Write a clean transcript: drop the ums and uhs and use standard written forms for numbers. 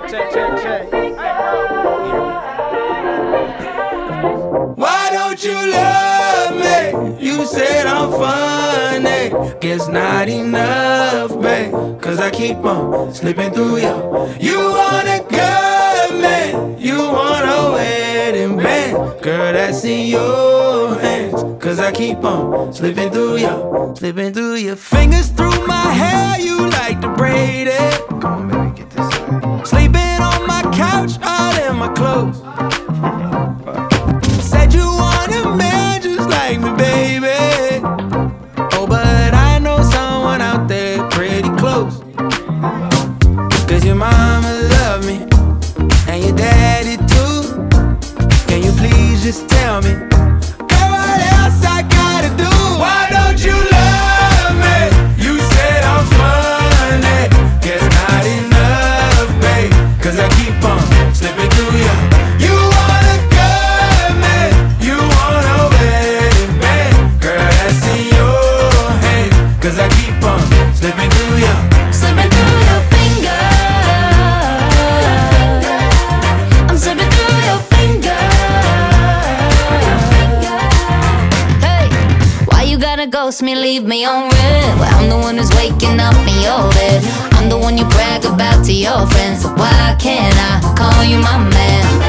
Why don't you love me? You said I'm funny. Guess not enough, babe. Cause I keep on slipping through you. You want a government, you want a wedding band. Girl, that's in your hands. Cause I keep on slipping through you. Slipping through your fingers through my hair. You like to braid it. Come on, baby, get this right. Sleeping on my couch, all in my clothes. Said you want a man just like me, baby. Oh, but I know someone out there pretty close. Cause your mama love me, and your daddy too. Can you please just tell me, girl, what else I gotta do? Why don't you love me? You said I'm funny. Guess not enough, babe. Cause I keep on slipping through you. You wanna cut me, you wanna wedding band. Girl, that's in your hands. Cause I keep on slipping through you. Slipping through your fingers. I'm slipping through your fingers. Hey, why you gotta ghost me, leave me on red? Well, I'm the one who's waking up in your bed. I'm the one you brag about to your friends. So why can't I call you my man?